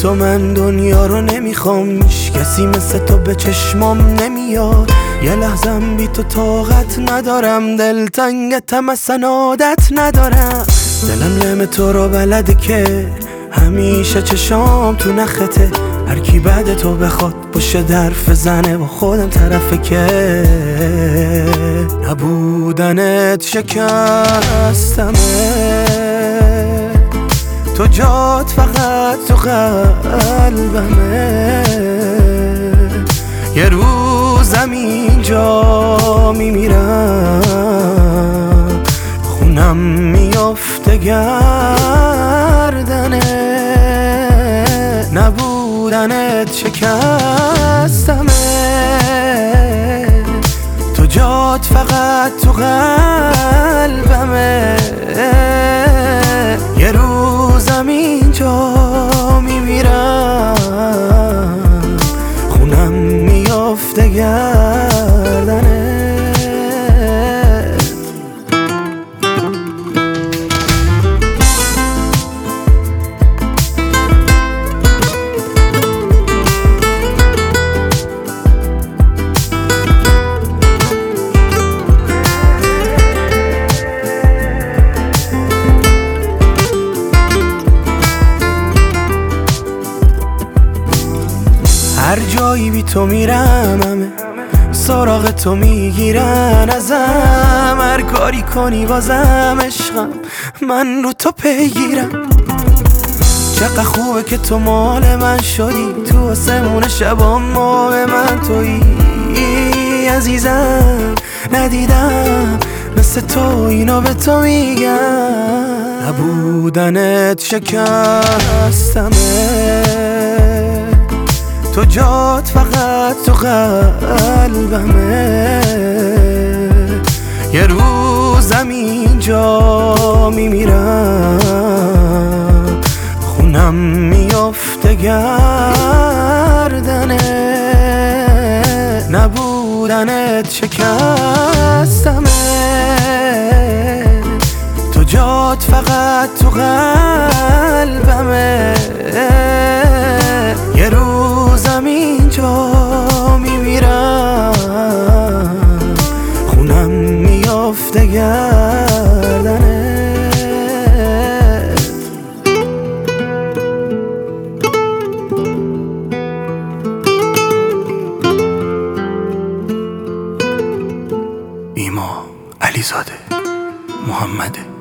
تو من دنیا رو نمیخوام، هیچ کسی مثل تو به چشمام نمیاد. یه لحظم بی تو طاقت ندارم، دلتنگتم اصلا عادت ندارم. دلم لم تو رو بلده که همیشه چشام تو نخته. هر کی بعد تو بخواد پشت درف زنه و خودم طرفه که نبودنت شکستمه. تو جات فقط تو قلبمه. یه روزم اینجا میمیرم، خونم میافته گردنه. نبودنت شکستمه. تو جات فقط تو قلبمه. یه روزم اینجا میمیرم، خونم میافته گردنه. هر جایی بی تو میرم همه سراغ تو میگیرن ازم. هر کاری کنی بازم عشقم من رو تو پیگیرم. چقدر خوبه که تو مال من شدی، تو آسمون شبام ماه من تویی عزیزم. ندیدم مثل تو اینو به تو میگم. نبودنت شکستمه. تو جات فقط تو قلبمه. یه روزم اینجا میمیرم، خونم میافته گردنه. نبودنت شکستمه. تو جات فقط تو قلبمه. یه روزم اینجا میمیرم، خونم میافته گردنه. ایما علیزاده محمد